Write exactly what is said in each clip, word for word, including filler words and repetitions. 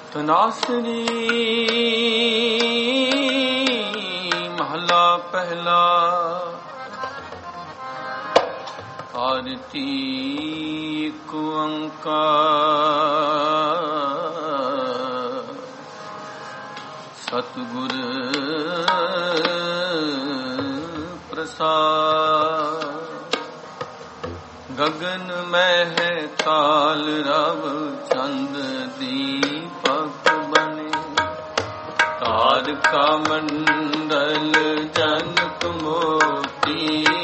ਤਨਾਸਰੀ ਮਹਲਾ ਪਹਿਲਾ। ਆਰਤੀ ਇੱਕ ਓੰਕਾਰ ਸਤਿਗੁਰ ਪ੍ਰਸਾਦ। ਗਗਨ ਮਹਿ ਤਾਲ ਰਵ ਚੰਦ ਦੀਪਕ ਬਨੇ। ਤਾਰਕਾ ਮੰਡਲ ਜਨਕ ਮੋਤੀ।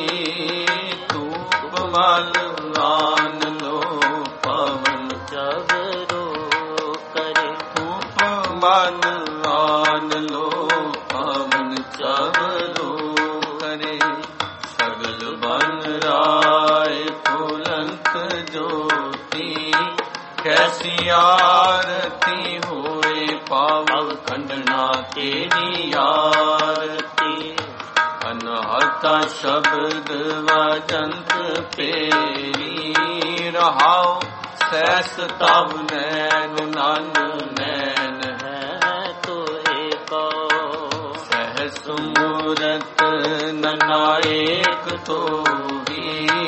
ਧੂਪ ਮਲ ਆਨ ਲੋ ਪਵਨ ਜਗਰੋ ਕਰੇ। ਧੂਪ ਮਲ ਆਨ ਲੋ ਪਵਨ ਜਗਰੋ ਕਰੇ। ਸਗਲ ਬਨ ਰਾਏ ਫੁਲੰਤ ਜੋਤੀ। ਕੈਸੀ ਆਰਤੀ ਹੋਏ ਪਾਵ ਖੰਡਨਾ ਤੇਰੀ ਆਰਤੀ। ਅਨਹਤਾ ਸ਼ਬਦ ਵਜੰਤ ਪੇਰੀ। ਰਹਾਉ ਸੈਸ ਤਬ ਨੈਨ ਨਨ ਨੈਨ ਹੈ ਤੋਏ ਕੋ। ਸਹਿਸ ਮੂਰਤ ਨਨਾਇਕ ਤੋਹੀ।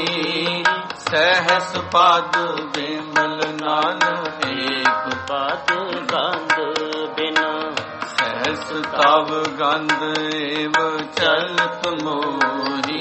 ਸਹਿਸ ਪਦ ਬਿਮਲ ਨਾਨ ਏਕ ਪਦ ਗੰਧ ਬਿਨ। ਸਹਿਸ ਤਵ ਗੰਧ ਏਵ ਚਲਤ ਮੋਹੀ।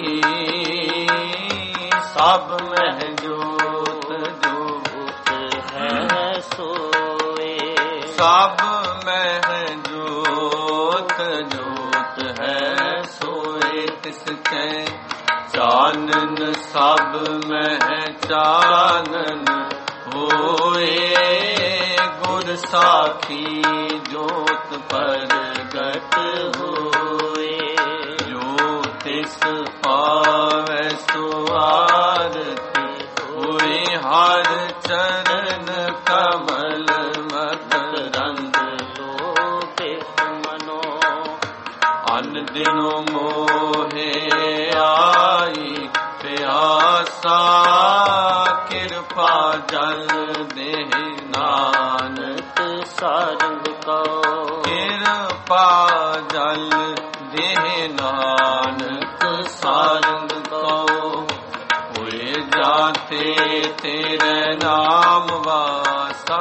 ਸਭ ਮਹਿ ਜੋਤ ਜੋਤ ਹੈ ਸੋਏ। ਸਭ ਮਹਿ ਜੋਤ ਜੋਤ ਹੈ ਸੋਏ। ਤਿਸ ਕੈ ਚਾਨਨ ਸਭ ਮਹਿ ਚਾਨਨ ਹੋਏ। ਗੁਰ ਸਾਖੀ ਜੋਤ ਪ੍ਰਗਟ ਹੋਏ। ਜੋ ਤਿਸ ਪਾਵੈ ਸੋ ਆਰਤੀ ਹੋਏ। ਹਰ ਚਰਨ ਕਮਲ ਮਕਰੰਦ ਲੋਭੇ ਮਨੋ। ਅਨ ਦਿਨੋ ਮੋਹੇ ਆਈ ਪਿਆਸਾ। ਕਿਰਪਾ ਜਲ ਦੇਹ ਨਾਨਕ ਸਾਰੰਗ ਕੋ। ਕਿਰਪਾ ਜਲ ਦੇਹ ਨਾਨਕ ਸਾਰੰਗ ਕੋ। ਹੋਏ ਜਾਤੇ ਤੇਰੇ ਨਾਮ ਵਾਸਾ।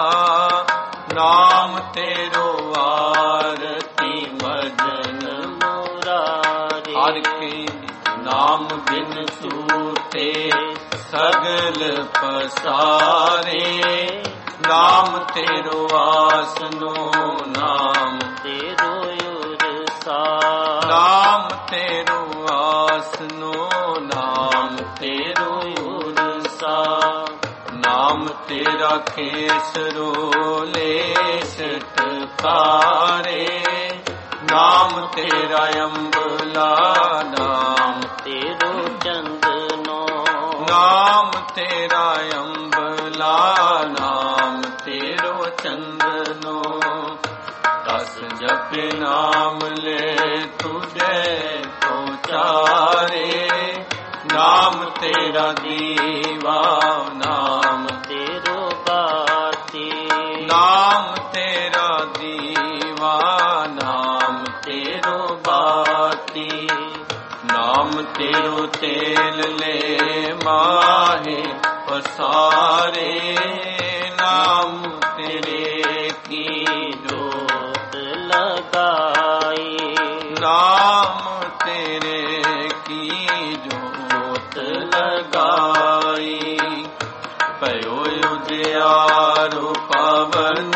ਨਾਮ ਤੇਰੋ ਆਰਤੀ ਭਜਨ ਮੁਰਾਰੀ। ਹਰ ਕੇ ਨਾਮ ਬਿਨ ਸੂਤੇ ਸਗਲ ਪਸਾਰੇ। ਨਾਮ ਤੇਰੋ ਆਸਨੋ ਨਾਮ ਤੇਰੋ ਉਰਸਾ। ਨਾਮ ਤੇਰੋ ਆਸਨੋ ਨਾਮ ਤੇਰੋ ਉਰਸਾ। ਨਾਮ ਤੇਰਾ ਕੇਸਰੋ ਲੇਸਟ ਕਾਰੇ। ਨਾਮ ਤੇਰਾ ਅੰਬਲਾ ਨਾਮ ਤੇਰੋ ਚੰਦਨੋ। ਨਾਮ ਤੇਰਾ ਅੰਬਲਾ ਨਾਮ ਤੇਰੋ ਚੰਦਨੋ। ਦਸ ਜਪੇ ਨਾਮ ਲੈ ਤੁਝੇ ਪਹੁੰਚਾਰੇ। ਨਾਮ ਤੇਰਾ ਦੀਵਾ ਨਾਮ ਤੇਰੋ ਬਾਤੀ। ਨਾਮ ਤੇਰਾ ਦੀਵਾ ਨਾਮ ਤੇਰੋ ਬਾਤੀ। ਨਾਮ ਤੇਰੋ ਤੇਲ ਲੈ ਮਾਹੇ ਪਸਾਰੇ। ਨਾਮ ਤੇਰੇ ਕੀ ਜੋਤ ਲਗਾਈ। ਨਾਮ ਤੇਰੇ ਕੀ ਜੋਤ ਲਗਾਈ। ਭਇਓ ਉਜਿਆਰੋ ਪਵਨ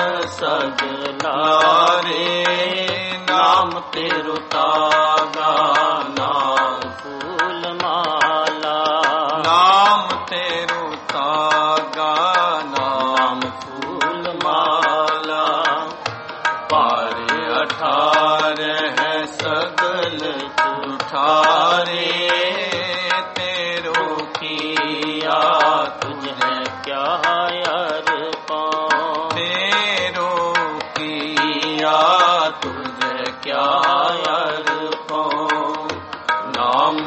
ਸਗਲਾਰੇ। ਨਾਮ ਤੇਰੋ ਤਾਗਾ ਨਾਮ ਫੂਲ ਮਾਲਾ। ਨਾਮ ਤੇਰੋ ਤਾਗਾ ਨਾਮ ਫੂਲ ਮਾਲਾ। ਭਾਰੇ ਅਠਾਰੇ ਹੈ ਸਗਲ ਉਠਾਰੇ। ਤੇਰੋ ਕੀਆ ਤੁਝੇ ਕਿਆ ਅਰਪਾਂ। ਤੇਰੋ ਕੀਆ ਤੁਝੇ ਕਿਆ ਅਰਪਾਂ। ਨਾਮ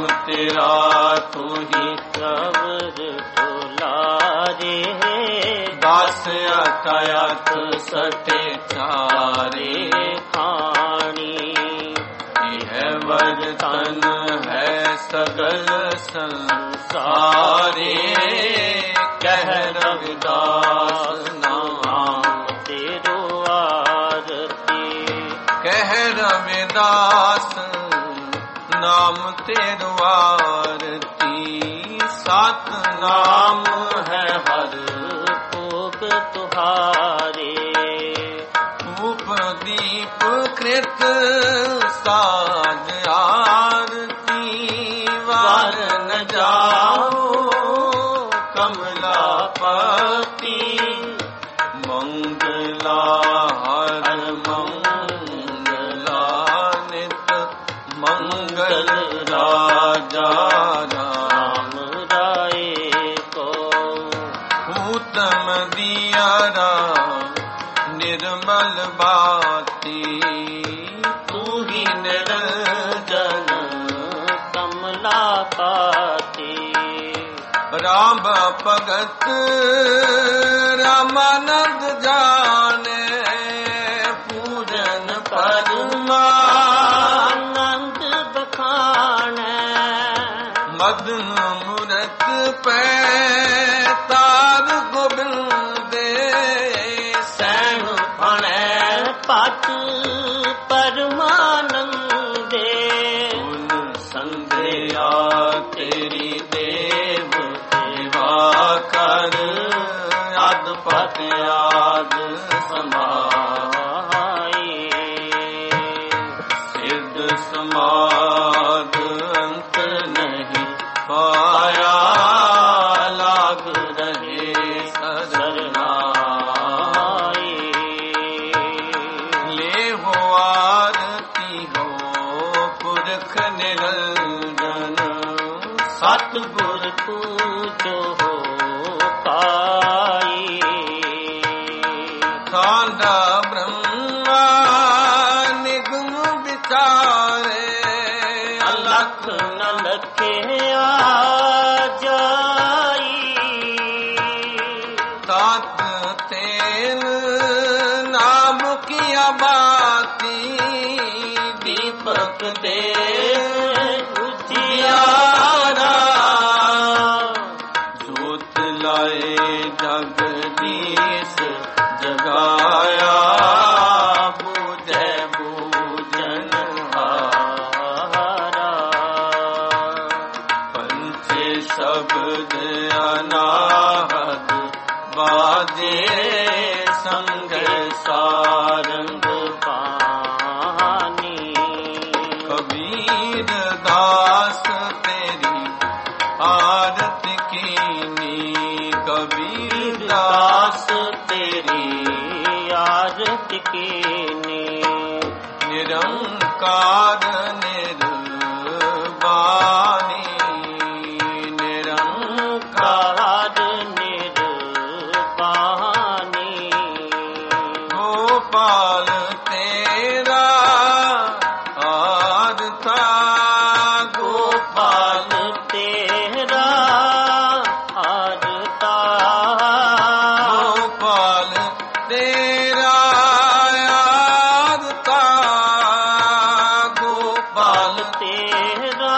ਤੇਰਾ ਤੂੰ ਹੀ ਕਬਰ ਢੋਲਾਰੇ। ਦਸ अटयत सटे चारे खानी। यह बर्तन है सगल संसारे, कह रविदास नाम तेरो आरती। कह रविदास नाम तेरो आरती। सात नाम है हर भोग तुहारे। धूप दीप कृत साज आरती। वार न जाओ कमलापति, मंगला हर मंगला नित मंगल राजा राम राय को उत्तम दियारा निर्मल बाती। तू ही निरंजन कमलापति। राम भगत रामानंद जाने, पूजन परमानंद आनंद बखाने। मदन मूरत पे तार गोबिंदे, सैन फणे पट परमानंदे। उन संध्या तेरी देव सेवा कर, अद पत याद समाए। सिद्ध समाध अंत नहीं पाया, लाग रहे सरनाए। ले हो आरती हो पुरख निरंजन, सतगुर पूजो हो पाई। खांडा ब्रह्मा निगम विचारे, अलख न लखे आ जाई। तात तेल नाम किया बाती। दीपक दे उजियारा, जोत लाए जगदीश जगाया। बूझे बूझन हारा। पंचे शब्द अनाहत बाजे, संग सारंग पानी। कबीर दास तेरी आरती कीनी। कबीर दास तेरी आरती कीनी। निरंकार निर्वाणी, निरंकार निर्वाणी। गोपाल तेरा आरता। गोपाल गोपाल तेरा आरता। गोपाल तेरा आरता। गोपाल तेरा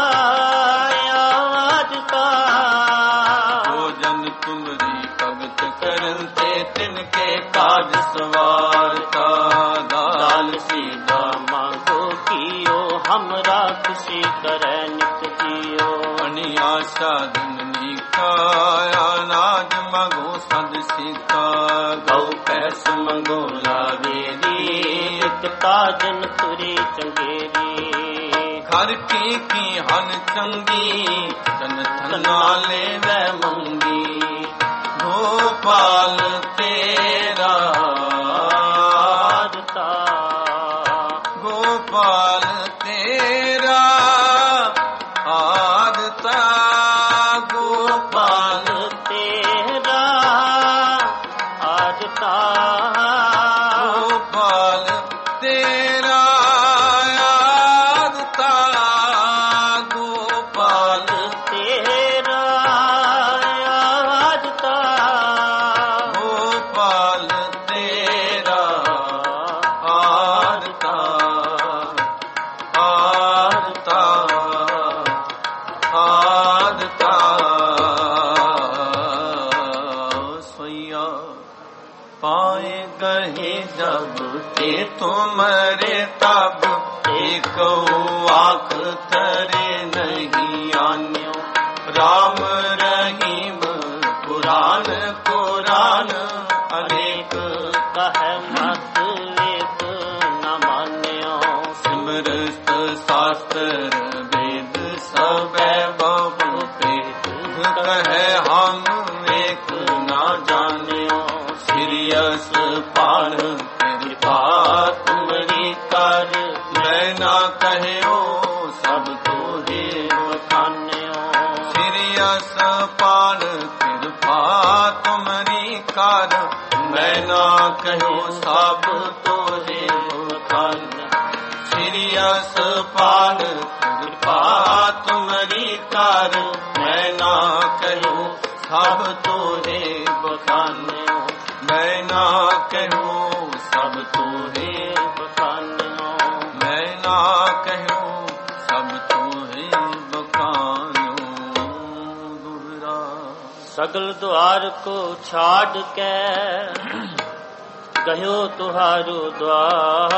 आरता। भोजन तुमरी भगत करते, तिनके काज सवारता। दाल सीधा मांगो कियो हमरा खुशी करे नित जियो। मणि आशा धननी काया, नाज मगो सद सीता। गौ पैस मंगो लावेरी, एक ताजन तुरी चंगेरी। घर की की हन चंगी, तन थनाले वै मंगी। गोपाल तेरा आरता। गोपाल तेरा आरता। गोपाल तेरा आरता। गोपाल तेरा आरता। गोपाल तेरा आरता। गोपाल नहीं जब ते तुमरे तब एक आख तरे नहीं आन्यो राम रहीम पुराण पुराण अनेक कह मत एक न मान्यो सिमरत शास्त्र वेद सब बहु भेद कहे हम एक ना जान्यो सिरियस पाण कृपा तुमरी कर मैं ना कहो सब तोहे बखान्यो सिरियस पाण कृपा तुमरी कर मैं ना कहो सब तोहे बखान्यो सिरियस पाण कृपा तुमरी कर मैं ना कहो सब तोहे बखान्यो मैं ना कहो सब तोहे बखान्यो मैं ना कहो सब तोहे बखान्यो दुहरा सगल द्वार को छाड़ के गयो तुहारो द्वार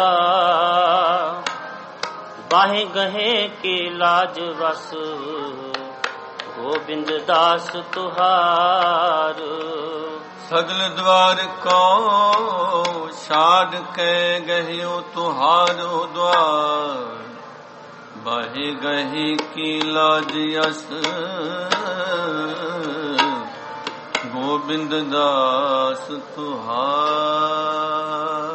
बाहे गहे की लाज बस गोविंद दास तुहार सगल द्वार को छाड़ के गयो तुहारो द्वार बाहे गहे की लाज यस गोविंद दास तुहार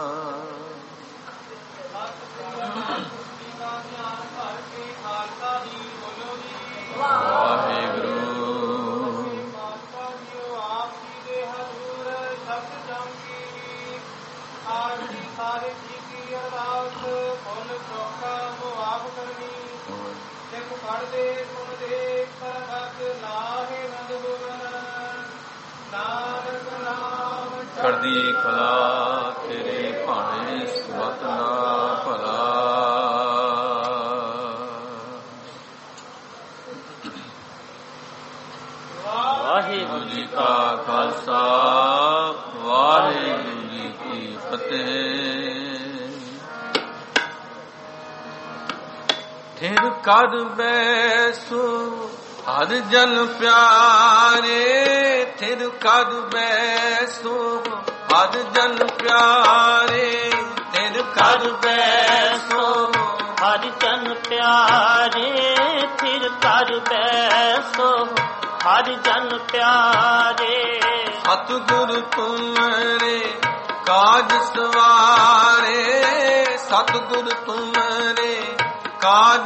वाहेगुरु ਕਰਦੀ ਕਲਾ ਤੇਰੇ ਭਾਣੇ ਸਵਤ ਨਾ ਭਲਾ ਵਾਹਿਗੁਰੂ ਜੀ ਕਾ ਖਾਲਸਾ ਵਾਹਿਗੁਰੂ ਜੀ ਕੀ ਫਤਿਹ। ਥਿਰ ਕਰ ਬੈਸੋ ਹਰ ਜਨ ਪਿਆਰੇ ਥਿਰ ਕਰ ਬੈਸੋ ਹਰ ਜਨ ਪਿਆਰੇ ਥਿਰ ਕਰ ਬੈਸੋ ਹਰ ਜਨ ਪਿਆਰੇ ਥਿਰ ਕਰ ਬੈਸੋ ਹਰ ਜਨ ਪਿਆਰੇ ਸਤਿਗੁਰ ਤੁਮਰੇ ਕਾਜ ਸਵਾਰੇ ਸਤਿਗੁਰ ਤੁਮਰੇ ਕਾਜ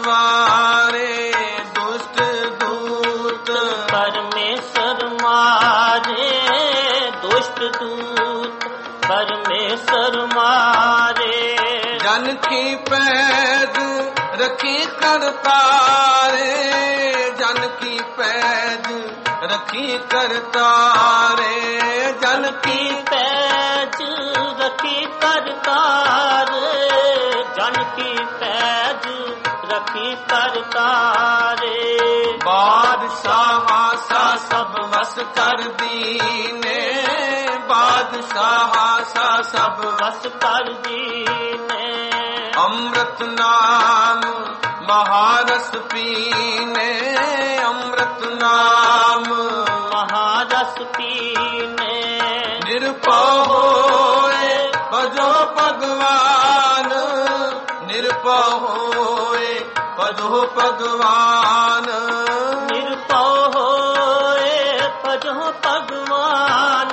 ਸਵਾਰੇ ਦੁਸ਼ਟ ਦੂਤ ਪਰਮੇਸ਼ਰ ਮਾਰੇ ਦੁਸ਼ਟ ਦੂਤ ਪਰਮੇਸ਼ਰ ਮਾਰੇ ਜਨ ਕੀ ਪੈਦ ਰਖੀ ਕਰਤਾਰੇ ਜਨ ਕੀ ਪੈਦ ਰਖੀ ਕਰਤਾਰੇ ਜਨ ਕੀ ਪੈਜ ਰਖੀ ਕਰਤਾਰੇ ਜਨ ਕੀ ਪੈਜ ਰਖੀ ਕਰਤਾਰੇ ਬਾਦਸ਼ਾਹ ਸਾ ਸਭ ਵਸ ਕਰ ਦੀਨੇ ਬਾਦਸ਼ਾਹ ਸਾ ਸਭ ਵਸ ਕਰ ਦੀਨੇ ਅੰਮ੍ਰਿਤ ਨਾਮ ਮਹਾਰਸ ਪੀਨੇ ਅੰਮ੍ਰਿਤ ਨਾਮ ਮਹਾਰਸ ਪੀਨੇ ਨਿਰਭਉ ਹੋਏ ਭਜੋ ਭਗਵਾਨ ਨਿਰਭਉ ਹੋਏ ਭਜੋ ਭਗਵਾਨ ਨਿਰਭਉ ਹੋਏ ਭਜੋ ਭਗਵਾਨ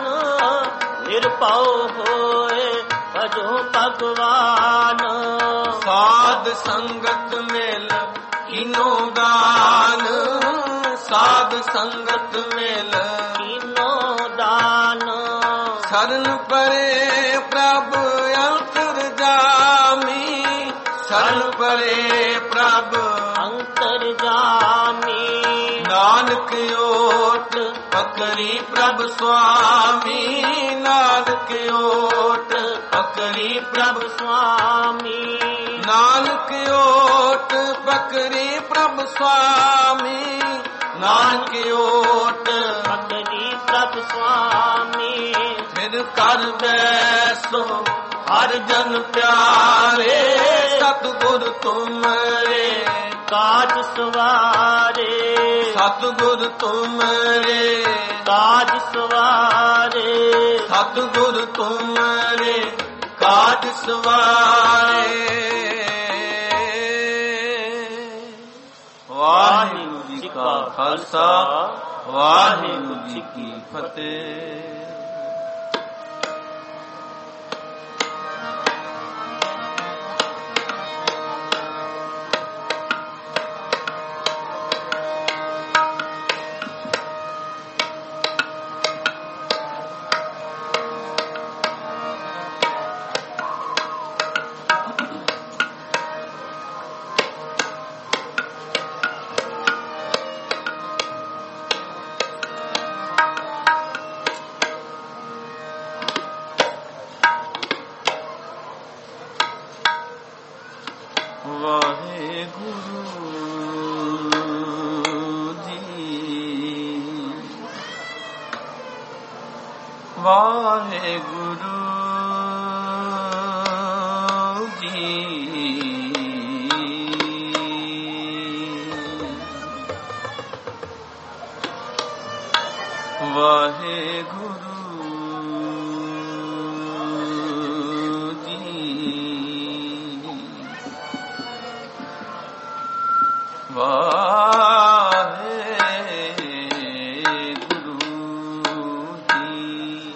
ਨਿਰਭਉ ਹੋਏ ਭਜੋ ਭਗਵਾਨ ਸਾਧ ਸੰਗਤ ਮਿਲ ਕੀਨੋ ਦਾਨ ਸਾਧ ਸੰਗਤ ਮਿਲ ਕੀਨੋ ਦਾਨ ਸ਼ਰਨ ਪਰੇ ਪ੍ਰਭ ਅੰਤਰ ਜਾਮੀ ਸ਼ਰਨ ਪਰੇ ਪ੍ਰਭ ਅੰਤਰ ਜਾਮੀ ਨਾਨਕ ਓਟ ਪਕਰੀ ਪ੍ਰਭ ਸੁਆਮੀ ਨਾਨਕ ਓਟ ਪਕਰੀ ਪ੍ਰਭ ਸੁਆਮੀ ਨਾਨਕ ਓਟ ਪਕਰੀ ਪ੍ਰਭ ਸੁਆਮੀ ਨਾਨਕ ਓਟ ਪਕਰੀ ਪ੍ਰਭ ਸੁਆਮੀ ਫਿਰ ਕਰ ਬੈਸੋ ਹਰ ਜਨ ਪਿਆਰੇ, ਸਤਿਗੁਰ ਤੁਮਰੇ ਕਾਜ ਸਵਾਰੇ, ਸਤਿਗੁਰ ਤੁਮਰੇ ਕਾਜ ਸਵਾਰੇ, ਸਤਿਗੁਰ ਤੁਮਰੇ ਕਾਜ ਸਵਾਰੇ। ਵਾਹਿਗੁਰੂ ਜੀ ਕਾ ਖਾਲਸਾ, ਵਾਹਿਗੁਰੂ ਜੀ ਕੀ ਫਤਿਹ। ਵਾਹਿਗੁਰੂ ਜੀ, ਵਾਹਿਗੁਰੂ ਜੀ, ਵਾਹਿਗੁਰੂ ਜੀ।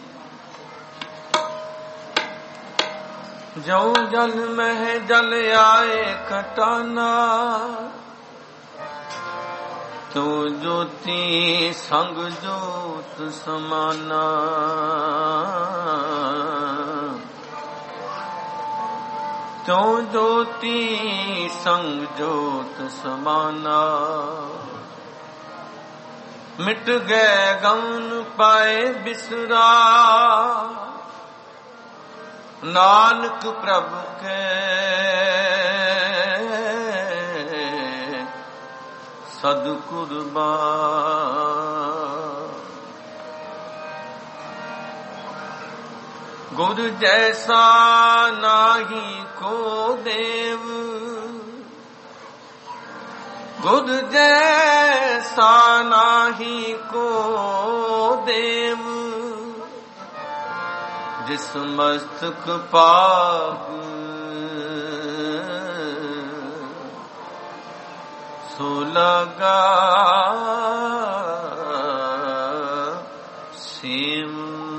ਜੋ ਜਲ ਮਹਿ ਜਲ ਆਏ ਖਟਾਨਾ, ਤੋ ਜੋਤੀ ਸੰਗ ਜੋਤ ਸਮਾਨਾ। ਤੋ ਜੋਤੀ ਸੰਗ ਜੋਤ ਸਮਾਨਾ। ਮਿਟ ਗਏ ਗਮਨ ਪਾਏ ਬਿਸਰਾ, ਨਾਨਕ ਪ੍ਰਭ ਕੇ ਸਦ ਕੁਰਬਾਨ। ਗੁਰ ਜੈਸਾ ਨਾਹੀ ਕੋ ਦੇਵ, ਗੁਰ ਜੈਸਾ ਨਾਹੀ ਕੋ ਦੇਵ। ਜਿਸ ਮਸਤਕ ਪਾਗ ਸੋ ਲਗਾ ਸਿਮ।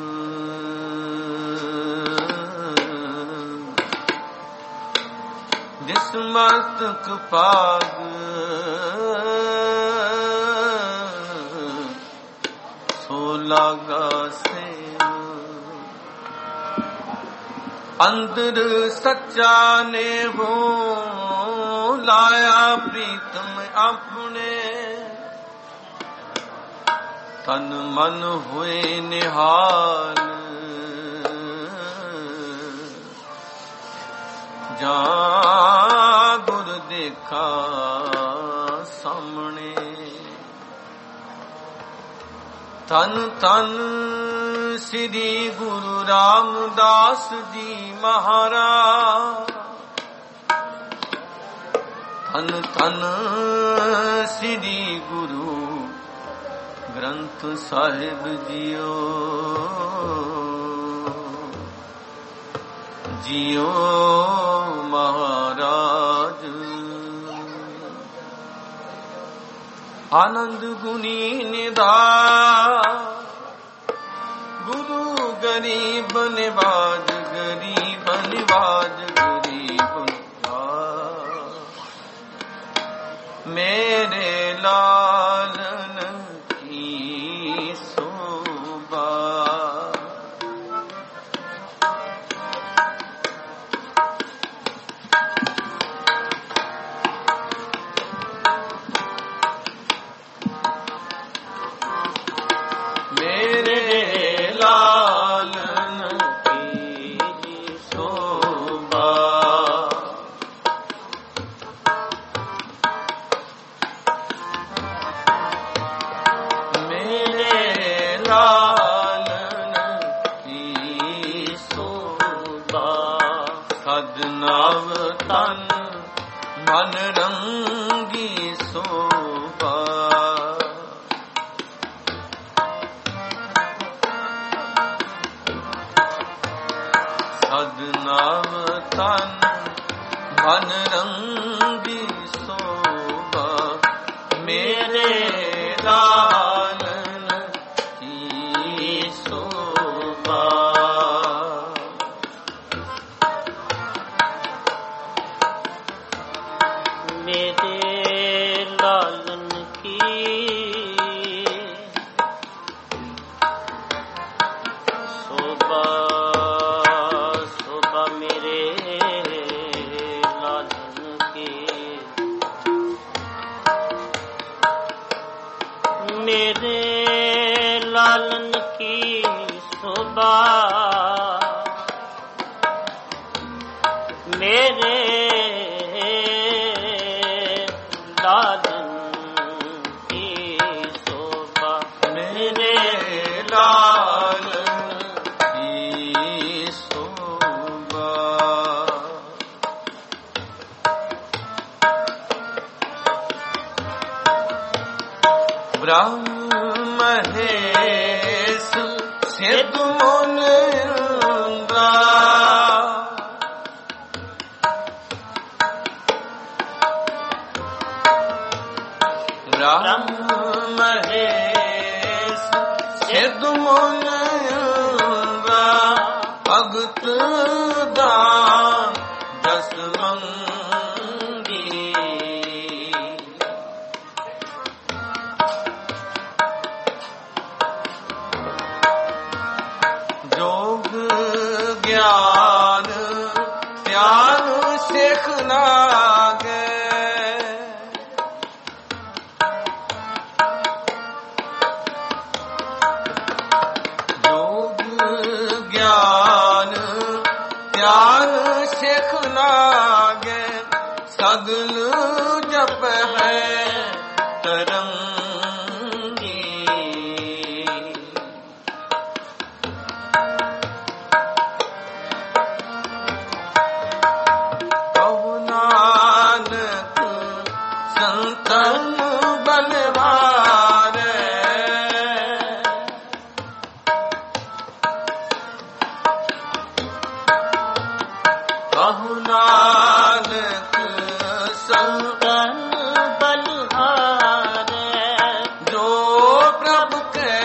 ਜਿਸ ਮਸਤਕ ਪਾਗ ਸੋ ਲਗਾ ਸਿਮ। ਅੰਦਰ ਸੱਚਾ ਨੇ ਹੋ ਲਾਇਆ ਪ੍ਰੀਤਮ ਆਪਣੇ, ਤਨ ਮਨ ਹੋਏ ਨਿਹਾਲ। ਜਾ ਗੁਰ ਦੇਖਾ ਸਾਹਮਣੇ, ਤਨ ਤਨ ਸ੍ਰੀ ਗੁਰੂ ਰਾਮਦਾਸ ਜੀ ਮਹਾਰਾਜ। ਧਨ ਧਨ ਸ੍ਰੀ ਗੁਰੂ ਗ੍ਰੰਥ ਸਾਹਿਬ ਜੀਓ, ਜੀਓ ਮਹਾਰਾਜ। ਆਨੰਦ ਗੁਣੀ ਨਿਧਾਨ, ਗੁਰੂ ਗਰੀਬ ਨਿਵਾਜ, ਗਰੀਬ ਨਿਵਾਜ, ਗਰੀਬ ਨਿਵਾਜ। ਮੇਰੇ ਲਾਲਨ ਕੀ ਸੋਭਾ, ਮੇਰੇ ਲਾਲਨ ਕੀ सदनाव तन मन रंगी शोभा सदनाव तन मन रंगी शोभा मेरे लालन की शोभा मेरे लालन की शोभा शोभा मेरे लालन की मेरे लालन की शोभा मेरे लालन की शोभा मेरे लालन की शोभा ब्रह्म महेश सिद्ध मुनि इंद्रा ब्रह्म महेश सिद्ध मुनि इंद्रा भगत दान दस मंगी जोग ज्ञान त्याग सिख नागे जोग ज्ञान त्याग सिख नागे सगल जप है तरंगी नानक संतन बलवारे कहु नानक संतन बलहारे जो प्रभु के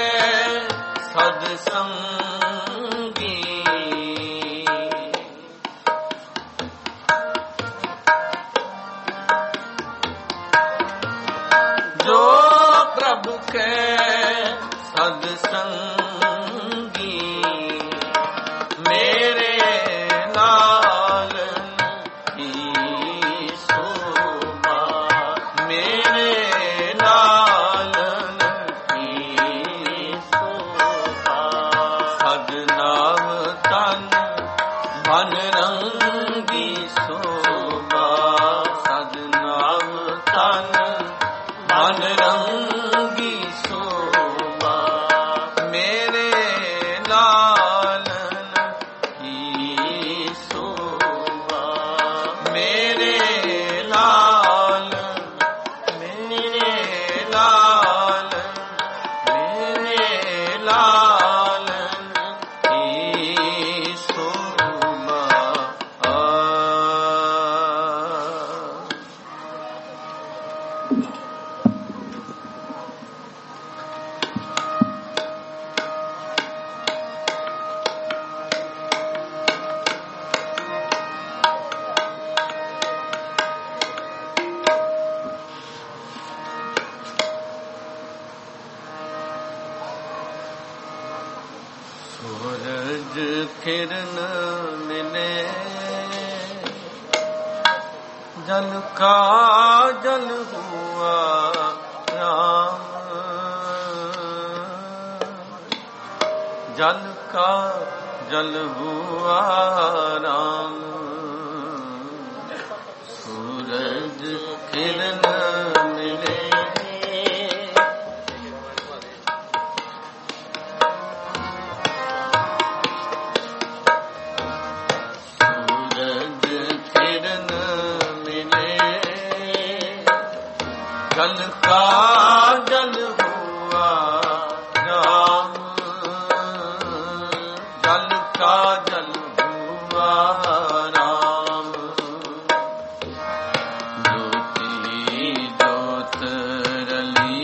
सदसंगी जो प्रभु के सदसंगी मेरे लालन की शोभा मेरे लालन की शोभा सदनाव तन मन रंगी शोभा सदनाव तन मन रंगी शोभा मेरे लालन की शोभा मेरे लालन मेरे लालन मेरे लालन की शोभा आ सूरज किरण मिले जल का जल हुआ राम जल का जल हुआ राम सूरज किरण मिले सूरज जल का जल हुआ राम, जल का जल हुआ राम। ज्योति ज्योत रली,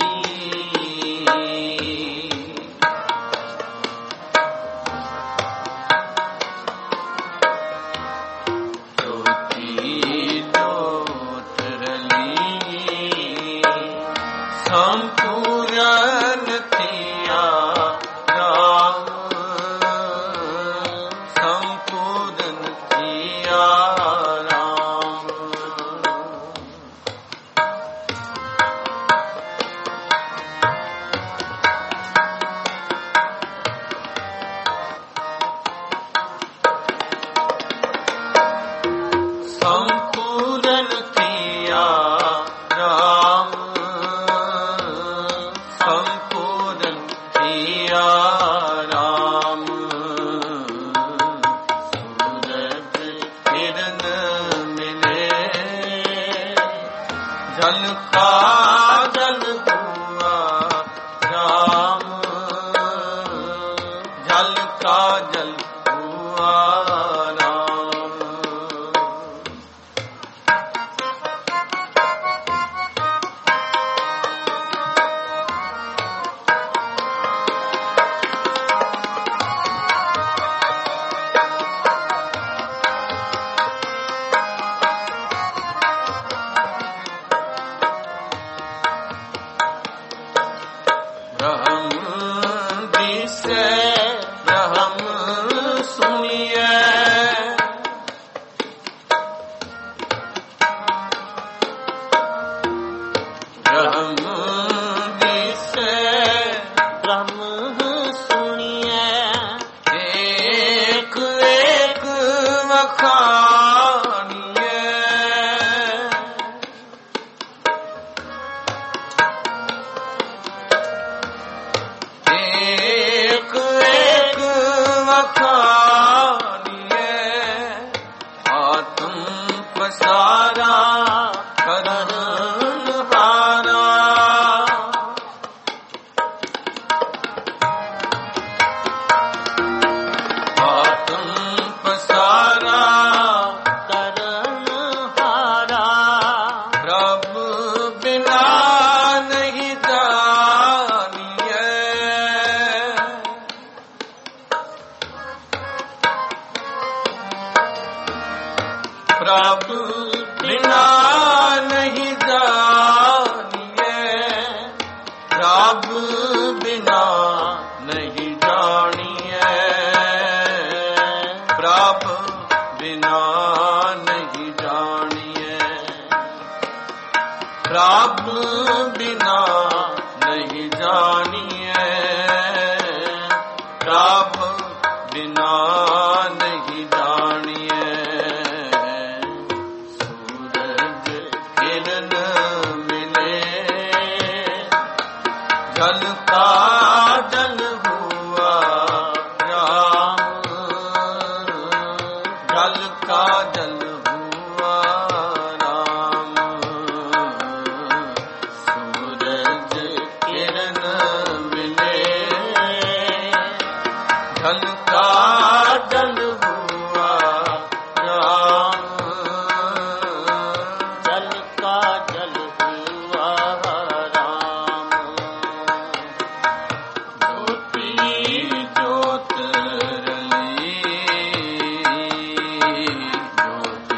संपूर्ण थिया राम, संपूर्ण थिया राम। संपूर्ण थिया राम, संपूर्ण थिया राम। सूरज किरण मिले, जल का जल हुआ राम, जल का जल हुआ राम। ब्रह्म दिसे ब्रह्म सुनिए, ब्रह्म दिसे ब्रह्म सुनिए, एक एक वखानिए, एक एक वखानिए। आत्म पसारा करन हारा, आत्म पसारा करन हारा। प्रभु बिना नहीं जानिए, प्रभु बिना नहीं जानिए, प्रभु बिना नहीं जानिए, प्रभु बिना नहीं जानिए, प्रभु बिना नहीं जानिए, प्रभु बिना नहीं जानिए। सूरज किरण मिले, जल का जल हुआ राम, जल का जल हुआ राम। सूरज किरण मिले, जल का जल हुआ राम, जल का जल हुआ राम। ज्योति ज्योत रली, ज्योति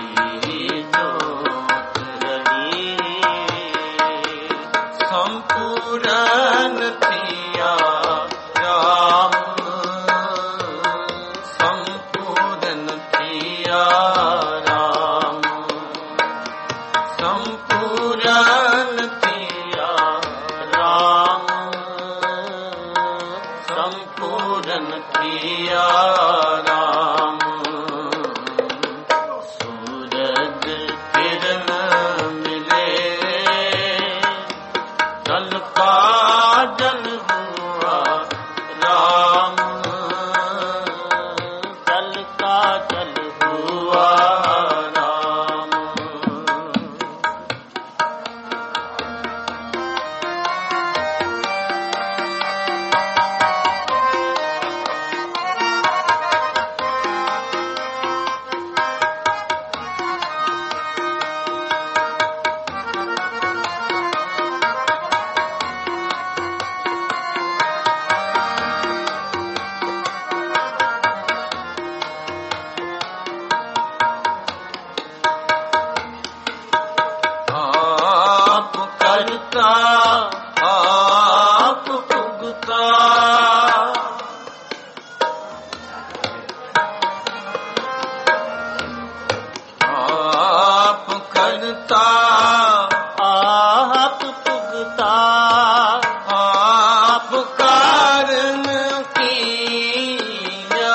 ਕਰਤਾ ਆਪ ਭੁਗਤਾ ਆਪ ਕਰਤਾ ਆਪ ਭੁਗਤਾ ਆਪ ਕਾਰਨ ਕੀਆ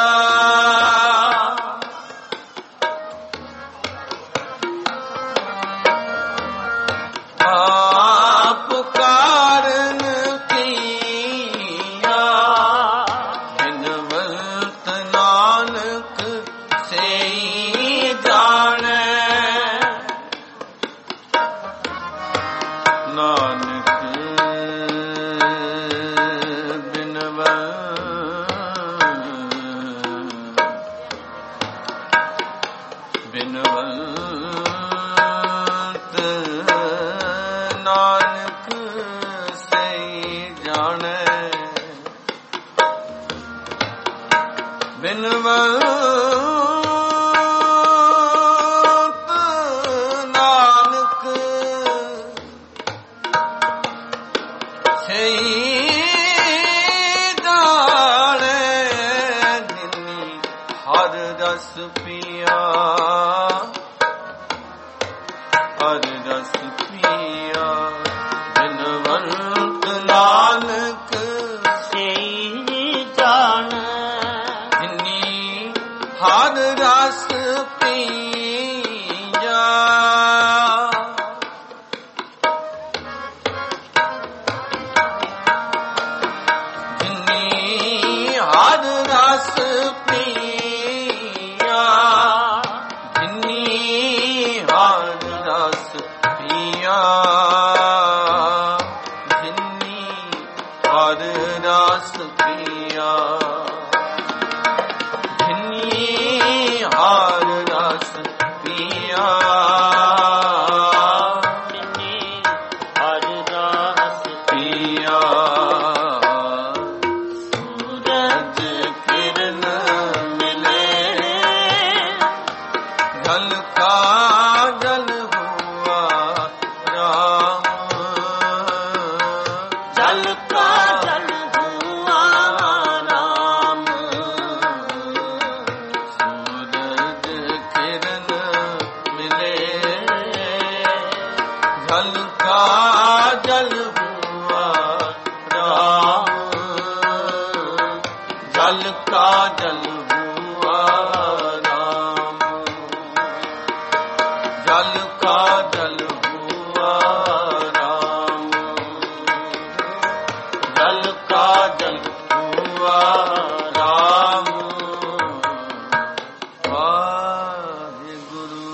ਆਪ ਕਾਰਨ ਕੀਆ ਬਿਨਵੰਤ ਨਾਨਕ ਸਈ ਜਾਣੈ ਨਾਨਕ ਬਿਨਵੰਤ ਨਾਨਕ ਸਈ ਜਾਣੈ ਬਿਨਵੰਤ ਨਾਨਕ ਸਈ ਜਾਣੈ ਜਿਨੀ ਹਰ ਰਸ ਪੀਆ ਹਰ ਰਸ ਪੀਆ ਬਿਨਵੰਤ ਨਾਨਕ ਸਈ ਜਾਣੈ ਜਿਨੀ ਹਰ ਰਸ ਪੀਆ ਜਿਨੀ ਹਰ ਰਸ ਪੀਆ ਜਿਨੀ ਹਰ ਰਸ ਪੀਆ ਜਿਨੀ ਹਰ ਰਸ ਪੀਆ ਜਿਨੀ ਹਰ ਰਸ ਪੀਆ ਜਿਨੀ ਹਰ ਰਸ ਪੀਆ ਸੂਰਜ ਕਿਰਨ ਮਿਲੇ ਜਲ ਕਾ ਜਲ ਹੁਆ ਰਾਮ ਜਲ ਕਾ ਜਲ ਹੁਆ ਰਾਮ ਸੂਰਜ ਕਿਰਨ ਮਿਲੇ ਜਲ ਕਾ ਜਲ ਹੁਆ ਰਾਮ ਜਲ ਕਾ ਜਲ ਹੁਆ ਰਾਮ ਜਲ ਕਾ ਜਲ ਹੁਆ ਰਾਮ ਜਲ ਕਾ ਜਲ ਹੁਆ ਰਾਮ ਵਾਹਿਗੁਰੂ।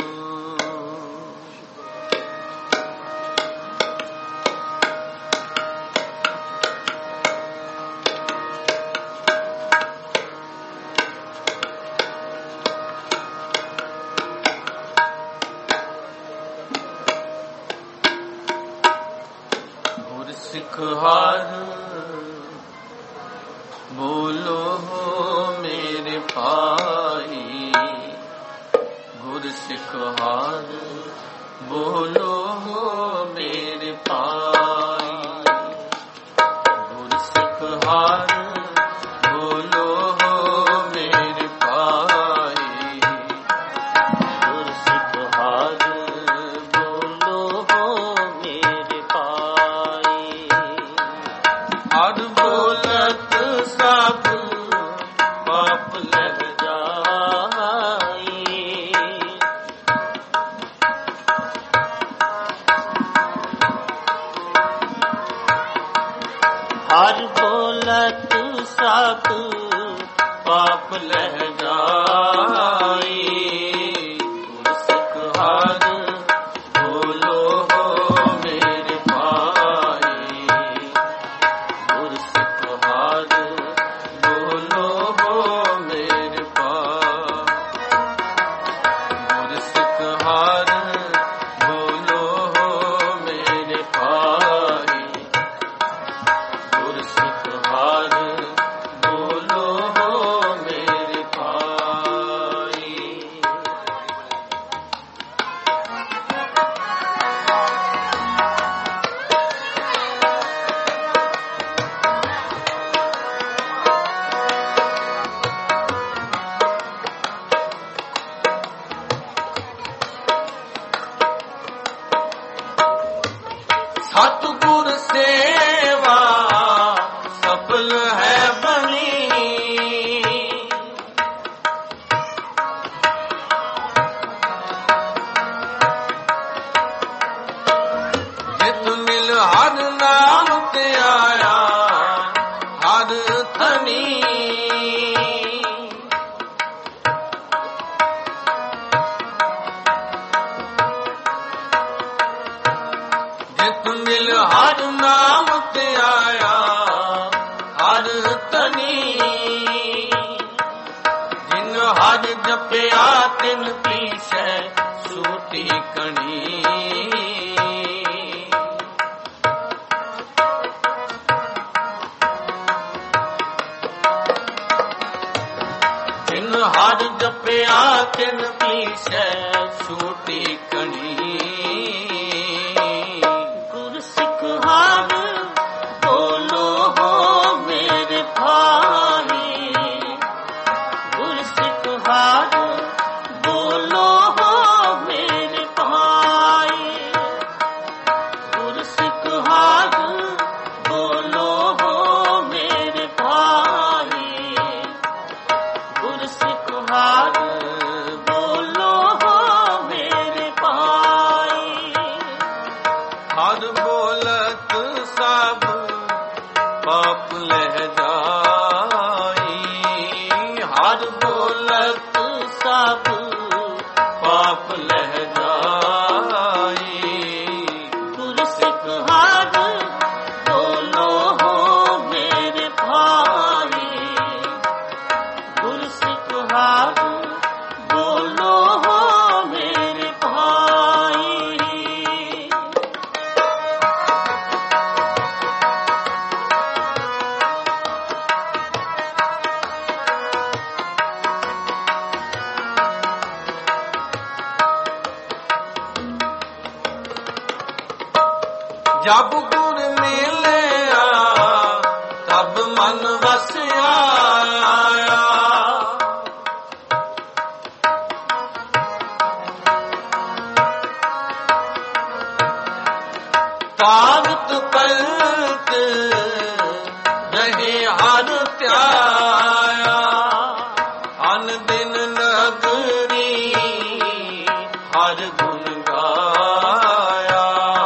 ਗੁਰ ਸਿੱਖ ਹਰ ਬੋਲੋ ਮੇਰੇ ਭਾਈ ਗੁਰ ਸਿੱਖ ਹਰ ਬੋਲੋ ਮੇਰੇ ਭਾਈ ਗੁਰ ਸਿੱਖ ਹਰ ਬੋਲੋ ਮੇਰੇ ਭਾਈ ਗੁਰ ਸਿੱਖ ਹਰ ਬੋਲੋ ਮੇਰੇ ਭਾਈ ਹਰ ਬੋਲਤ ਸਭ ਪਾਪ ਲਹਿ ਜਾਈ ਹਰ ਬੋਲਤ ਸਭ ਪਾਪ ਲਹਿ ਜਾਈ ਗੁਰ ਸਿੱਖ ਹਰ ਬੋਲੋ ਮੇਰੇ ਭਾਈ ਗੁਰ ਸਿੱਖ ਹਰ ਬੋਲੋ ਮੇਰੇ ਭਾਈ ਗੁਰ ਸਿੱਖ ਹਰ ਬੋਲੋ ਮੇਰੇ ਭਾਈ ਗੁਰ ਸਿੱਖ ਹਰ ਬੋਲੋ ਮੇਰੇ ਭਾਈ ਨਾਮ ਤੇ ਆਇਆ ਹਰ ਧਨੀ। ਜਿਤ ਮਿਲ ਹਰ ਨਾਮ ਤੇ ਆਇਆ ਹਰ ਧਨੀ। ਜਿਨ ਹਰ ਜਪਿਆ ਤਿਨ ਪੀਛੈ ਸੂਟੀ ਕਣੀ। ਜਿਨ ਹਰ ਜਪਿਆ ਤਿਨ ਪੀਛੈ ਸੂਟੀ ਕਣੀ। ਗੁਰ ਸਿੱਖ ਹਰ ਬੋਲੋ ਹੋ ਮੇਰੇ ਭਾਈ। ਗੁਰ ਸਿੱਖ ਹਰ ਬੋਲੋ ਹੋ ਮੇਰੇ ਭਾਈ। ਗੁਰ ਸਿੱਖ ਹਰ ਬੋਲੋ ਹੋ ਮੇਰੇ ਭਾਈ। ਗੁਰ ਸਿੱਖ ਹਰ ਬੋਲੋ ਹੋ ਮੇਰੇ ਭਾਈ। ਹਰ ਬੋਲਤ ਸਭ ਪਾਪ ਲਹਿ ਜਾਈ। ਹਰ ਬੋਲਤ ਸਭ ਪਾਪ ਲਹਿ ਜਾਈ। ਗੁਰ ਸਿੱਖ ਹਰ ਬੋਲੋ ਹੋ ਮੇਰੇ ਭਾਈ। ਗੁਰ ਸਿੱਖ ਹਰ ਬੋਲੋ ਹੋ ਮੇਰੇ ਭਾਈ। ਜਬ ਗੁਰ ਮਿਲਿਆ ਤਬ ਮਨ ਵਸਿਆ। ਤਾਵਤ ਪਲਤ ਰਹੇ ਹਰ ਧਿਆਇਆ। ਅਨ ਦਿਨ ਨਗਰੀ ਹਰ ਗੁਣ ਗਾਇਆ।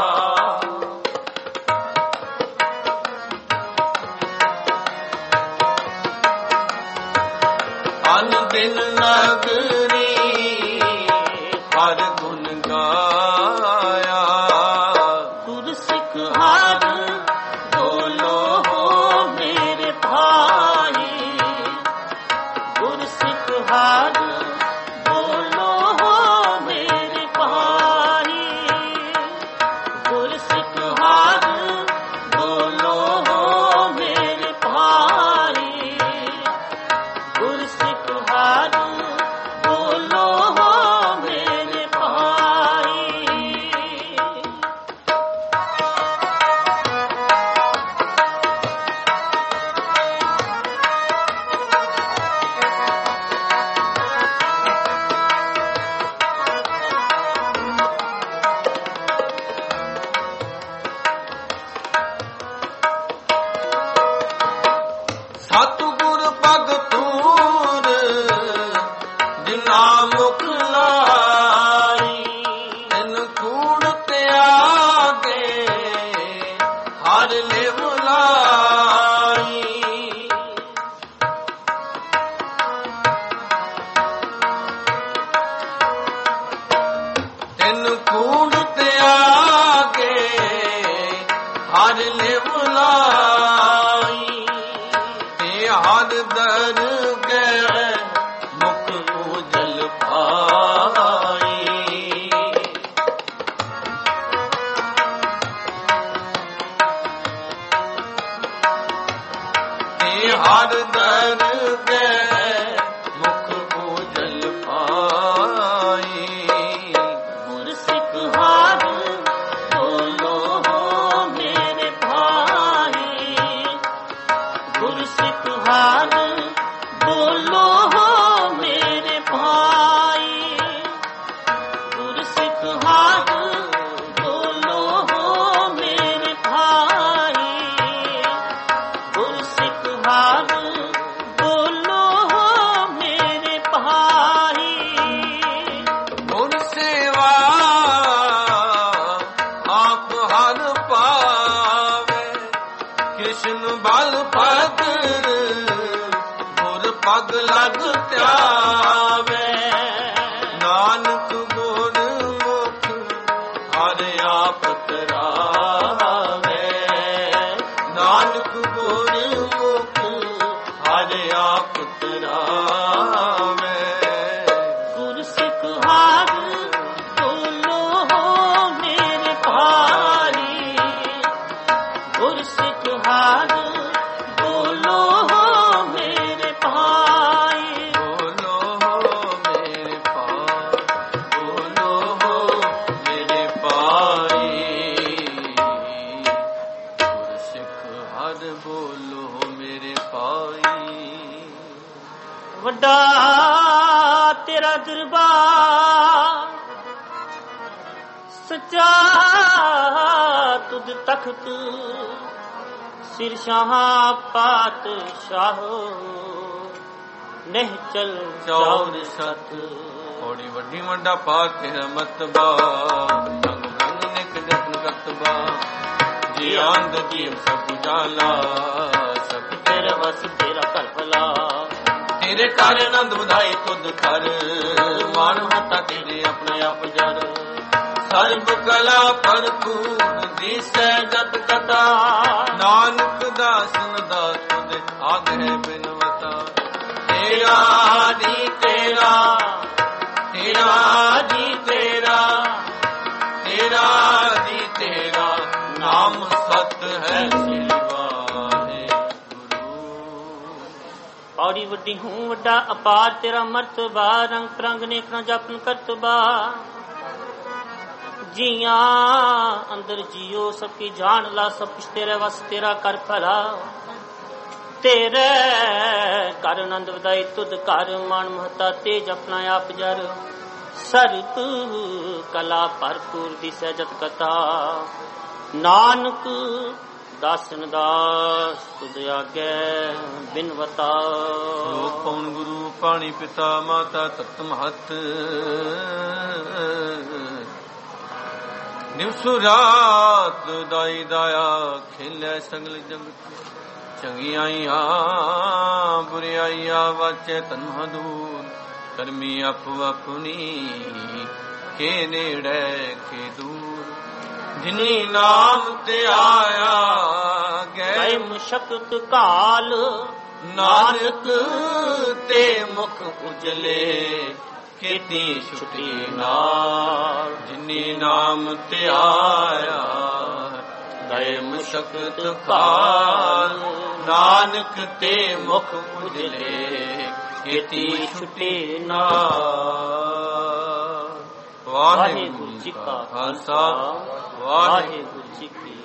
ਅਨ ਦਿਨ ਨਗਰੀ ਹਰ ਗੁਣ ਗਾਇਆ। ਗੁਰ ਸਿੱਖ ਹਰ ਬੋਲੋ ਹੋ ਮੇਰੇ ਭਾਈ। ਗੁਰ ਸਿੱਖ ਹਰ ਬੋਲੋ ਹੋ ਮੇਰੇ ਭਾਈ। ਗੁਰ ਸਿੱਖ ਹਰ ਬੋਲੋ ਹੋ ਮੇਰੇ ਭਾਈ। ਗੁਰ ਸਿੱਖ ਹਰ ਬੋਲੋ ਹੋ ਮੇਰੇ ਭਾਈ। ਸਤਿਗੁਰ ਭਗਤੂਰ ਜਿਨਾ ਮੁਖ ਲਾਈ। ਤਿਨ ਕੂੜ ਤਿਆਗੇ ਹਰ ਲਿਵ ਲਾਈ। ਤਿਨ ਕੂੜ ਤਿਆਗੇ ਹਰ ਲਿਵ ਲਾਈ। ਤੇ ਹਰ ਦਰਗਹਿ ਮੁਖ ਉਜਲ ਪਾਈ। ਤੇ ਹਰ ਦਰਗਹਿ ਮੁਖ ਉਜਲ ਪਾਈ। ਗੁਰ ਸਿੱਖ ਹਰ ਜਗ ਧਿਆਵੇ। ਨਾਨਕ ਗੁਣ ਮੁਖ ਹਰਿ ਆਪ ਤਰਾਵੇ। ਨਾਨਕ ਗੁਣ ਮੁਖ ਹਰਿ ਆਪ ਤਰਾਵੇ। ਗੁਰ ਸਿੱਖ ਹਰ ਬੋਲੋ ਮੇਰੇ ਭਾਈ। ਗੁਰ ਸਿੱਖ ਹਰ ਬੋਲੋ ਮੇਰੇ ਭਾਈ। ਬੋਲੋ ਮੇਰੇ ਭਾਈ, ਬੋਲੋ ਮੇਰੇ ਭਾਈ। ਗੁਰ ਸਿੱਖ ਹਰ ਬੋਲੋ ਮੇਰੇ ਭਾਈ। ਵੱਡਾ ਤੇਰਾ ਦਰਬਾਰ ਸੱਚਾ ਤੁਧ ਤਖਤ। ਸਿਰ ਸ਼ਾਹ ਪਾਤਸ਼ਾਹ ਨਹਿ ਚਲ ਚੌਰ ਸਤ। ਥੋੜੀ ਵੱਡੀ ਵੱਡਾ ਪਾ ਤੇਰਾ ਮਤਬਾ। ਰੰਗ ਰੰਗ ਨਿਕ ਜਤਨ ਕਤਬਾ। ਜੀ ਆਂਦ ਜੀਵ ਸਭ ਜਾਲਾ। ਸਭ ਤੇਰਾ ਵਸ ਤੇਰਾ ਘਰ ਭਲਾ। ਤੇਰੇ ਘਰ ਆਨੰਦ ਵਧਾਈ ਤੁਧ ਕਰ। ਮਾਨ ਮਤਾ ਤੇਰੇ ਆਪਣੇ ਆਪ ਜਰ। ਸਰਬ ਕਲਾ ਭਰਪੂਰ ਦਿਸੈ ਜਤ ਕਥਾ। ਨਾਨਕ ਦਾਸਨ ਦਾਸ ਤੁਧ ਆਗਹਿ ਬਿਨਵਤਾ। ਤੇਰਾ ਜੀ ਤੇਰਾ, ਤੇਰਾ ਜੀ ਤੇਰਾ, ਤੇਰਾ ਜੀ ਤੇਰਾ। ਨਾਮ ਸਤ ਹੈ ਸ੍ਰੀ ਵਾਹਿਗੁਰੂ। ਔੜੀ ਵੱਡੀ ਹੂੰ ਵੱਡਾ ਅਪਾਰ ਤੇਰਾ ਮਰਤਬਾ। ਰੰਗ ਪ੍ਰੰਗ ਨੇਕ ਨਾ ਜਪਨ ਕਰਤਬਾ। ਜੀਆਂ ਅੰਦਰ ਜੀਓ ਸਭ ਕੀ ਜਾਣ ਲਾ। ਸਭ ਕੁਛ ਤੇਰੇ ਵਸ ਤੇਰਾ ਕਰ ਭਲਾ। ਤੇਰੇ ਕਰ ਆਨੰਦ ਵਧਾਈ ਤੁਧ ਘਰ। ਮਾਨ ਮਹਤਾ ਤੇਜ ਆਪਣਾ ਆਪ ਜਰ। ਸਰਬ ਕਲਾ ਭਰਪੂਰ ਦਿਸੈ ਜਤ ਕਥਾ। ਨਾਨਕ ਦਾਸਨ ਦਾਸ ਤੁਧ ਆਗੇ ਬਿਨਵਤਾ। ਲੋਕ ਪਉਣ ਗੁਰੂ ਪਾਣੀ ਪਿਤਾ ਮਾਤਾ ਤਤ ਮਹਤ। ਨਿਵਸੁ ਰਾਤ ਦਾਈ ਦਾਇਆ ਖੇਲੇ ਸਗਲ ਜਗਤ। ਚੰਗਿਆਈਆਂ ਬੁਰਿਆਈਆਂ ਵਾਚੇ ਤਨ ਮਧੂਰ। ਕਰਮੀ ਆਪੋ ਆਪਣੀ ਕੇ ਨੇੜੇ ਕੇ ਦੂਰ। ਜਿਨੀ ਨਾਮ ਤੇ ਆਇਆ ਗਏ ਮੁਸ਼ਕਤ ਕਾਲ। ਨਾਨਕ ਤੇ ਮੁਖ ਉਜਲੇ ਕੀਤੀ ਛੁਟੀ ਨਾਲ। ਜਿਨੀ ਨਾਮ ਤੇ ਆਇਆ ਗਏ ਮੁਸ਼ਕਤ ਕਾਲ। ਨਾਨਕ ਤੇ ਮੁਖ ਉਜਲੇ ਕੀਤੀ ਛੁਟੀ ਨਾਲ। ਵਾਹਿਗੁਰੂ ਜੀ ਕਾ ਖਾਲਸਾ, ਵਾਹਿਗੁਰੂ ਜੀ ਕੀ